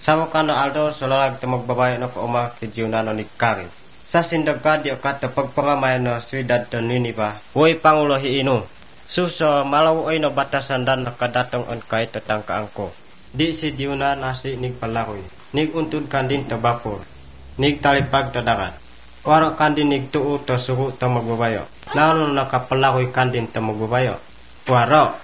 Samo ka no Aldo sulalag ta magbabayo no ko uma kijiuna no ni Karin. Sa sindag ka di ka ta pagpangamayan no siyudad to Niniba. Way pangulo hiino. Suso malaw ay no batasan dan nakadatong on kay tatangkaan ko. Di si Diuna nasi nig palakoy. Nig untun kandin ta bapor. Nig talipag ta dagat. Waro kandin nig tuu ta suhu ta magbabayo. Nalo nakapalakoy kandin ta magbabayo. Waro.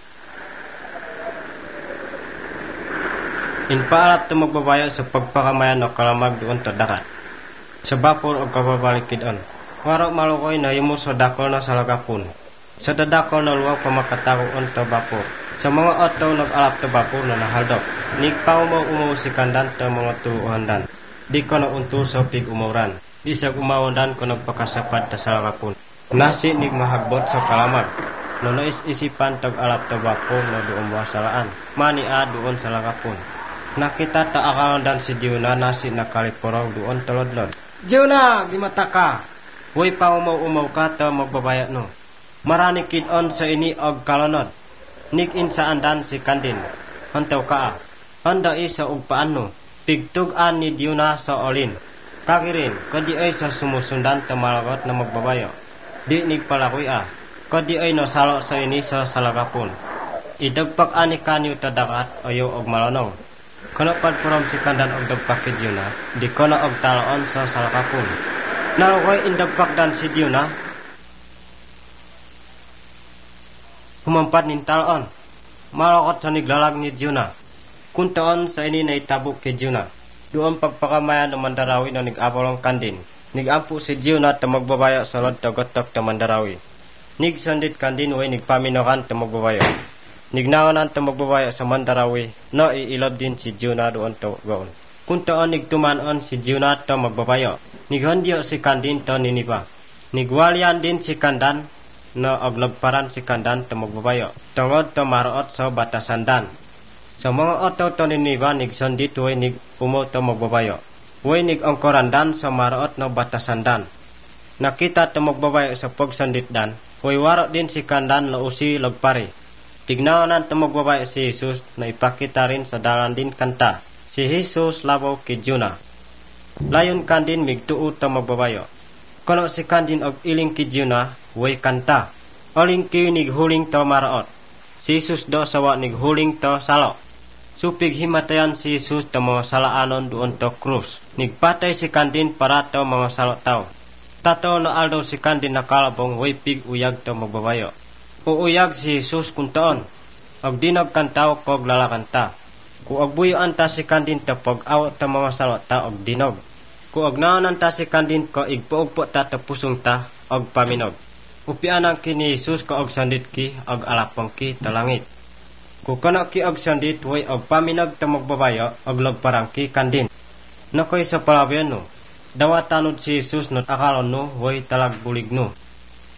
Inpaalap ta magbabayo sa pagpakamayan o kalamag doon ta dagat. Sa bapor o kababalikid on. Waro malukoy na yumo sa dakol na salagapun. Sa dadakol na luwag pamakatako on ta bapor. Sa mga oto nag-alap ta bapor na nahaldok. Nigpaw mo umaw si kandan ta mga tuluhandan. Di ko na unto sa pig-umuran. Di sa umawandan ko nagpakasapad ta salagapun. Nasi nig mahagbot sa kalamag. No isipan tag-alap ta bapor na doon wasalaan. Mania doon sa lagapun. Nakita ta akalandan si Diuna nasi nakaliporong doon tolodlod. Diuna, gimata ka. Way pa umaw ka ta magbabayat no. Marani kid-on sa ini og kalonod. Nig insaandan si Kandin. Hantaw ka. Handa isa og paano. Pigtugan ni Diuna sa olin. Kakirin, kadi ay sa sumusundan ta malagot na magbabayo. Di nig palakoy kadi ay no salo sa ini sa salagapon. Idagpak ani kanyo ta dagat ayo og malonong. Kono padpurom si Kandan og dagpak kid Diuna. Di kono og talaon sa salagapon. Narokoy indagpak dan si Diuna. Humampat nin talon. Malakot sa niglalag ni Diuna. Kuntaon sa ini na itabok kay Diuna. Doon pagpakamayan ng mandarawi na nig-apolong Kandin. Nig-ampu si Diuna ta magbabaya sa lod tagotok ta mandarawi. Nig-sandit Kandin way nigpaminokan ta magbabayo. Nignaonan ta magbabayo sa mandarawi. No iilab din si Diuna doon ta gaon. Kuntaon nigtumanon si Diuna ta magbabayo. Nighandiyo si Kandin ta Niniba. Nigwalian din si Kandan na aglagparan si Kandan ta magbabayo. Tungod ta maraot sa batasandan. Sa mga oto to Niniba nigsandit way nig umo ta magbabayo. Way nig angkorandan sa maraot na batasandan. Nakita ta magbabayo sa pagsanditdan. Way waro din si Kandan na usi lagpari. Tignaonan ta magbabayo si Jesus na ipakita rin sa dalan din kanta. Si Jesus labaw kay Diuna. Layon Kandin migtuo ta magbabayo. Kono si Kandin og iling kay Diuna way kanta. Oling kiyo nighuling to maraot. Si Jesus do sawa nighuling to salo. Supig himatayan si Jesus to mga salaanon doon to krus. Nigpatay si Kandin para to mga salo tao. Tato na aldo si Kandin nakalabong way pig uyag to magbabayo. Uuyag si Jesus kuntoon. Og dinog kantaw kog lalakanta. Kuog buyuan ta si Kandin to pag-awat to mga salo ta og dinog. Kuog naonan ta si Kandin ko igpuugpo ta to pusong ta og paminog. Upianang ki ni Jesus ko og sandit ki og alapong ki talangit. Kukana ki og sandit way og paminog ta magbabayo og lagparang ki Kandin. Nakoy sa palabian no. Dawa tanod si Jesus no akalon no way talagbulig no.